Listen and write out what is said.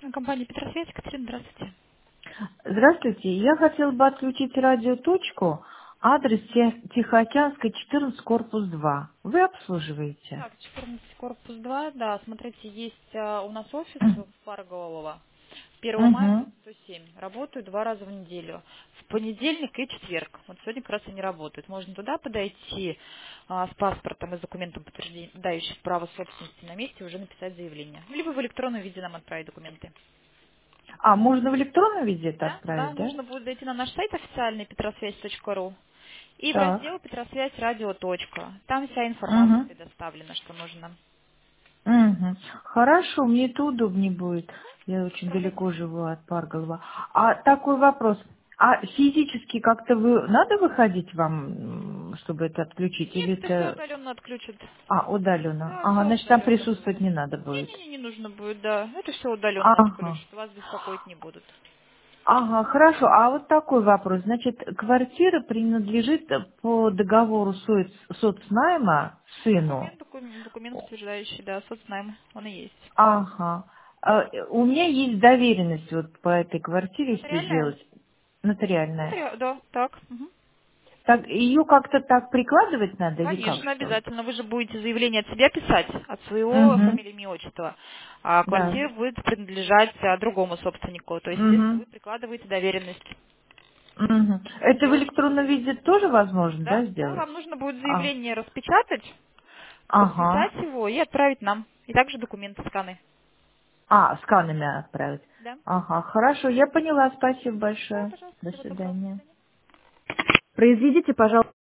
Компания Петросвет, Екатерина, здравствуйте. Здравствуйте. Я хотела бы отключить радиоточку. Адрес Тихоокеанской, 14, корпус 2. Вы обслуживаете? Так, 14 корпус 2, да, смотрите, есть у нас офис в Фарголово. 1 мая Угу. 107. Работаю 2 раза в неделю. В понедельник и четверг. Вот сегодня как раз они работают. Можно туда подойти с паспортом и с документом, подтверждающим право собственности на месте, уже написать заявление. Либо в электронном виде нам отправить документы. А, можно в электронном виде это Да, да, отправить, да? нужно будет зайти на наш сайт официальный petrosвязь.ру и в Так. раздел «Петросвязь радио. Там вся информация Угу. предоставлена, что нужно. Угу. Хорошо, мне это удобнее будет. Я очень Проблем далеко нет. живу от Парголова. А такой вопрос. А физически как-то надо выходить вам, чтобы это отключить? Нет, Или это все это... удаленно отключат. А, удаленно. Да, Ага, все значит, там удаленно присутствовать будет. не надо будет. Не нужно будет, да. Это все удаленно Ага. отключат. Вас беспокоить не будут. Ага, хорошо. А вот такой вопрос. Значит, квартира принадлежит по договору соцнайма сыну. Документ подтверждающий, да, соцнайм. Он и есть. Ага. У меня есть доверенность вот по этой квартире, если Нотариальная? сделать нотариальная. Да, так. Мгм. Так, ее как-то так прикладывать надо или как Конечно, что? обязательно. Вы же будете заявление от себя писать, от своего Угу. фамилии, имя, отчества. А Да. квартира будет принадлежать другому собственнику. То есть, соответственно, Угу. вы прикладываете доверенность. Угу. Это в Все. электронном виде тоже возможно, Да? да, Да, сделать? вам нужно будет А. заявление распечатать, Ага. подписать его и отправить нам. И также документы, сканы. А, сканами отправить. Да? Ага, хорошо, я поняла. Спасибо Да, большое. пожалуйста, До всего доброго. До свидания. свидания. Произведите, пожалуйста.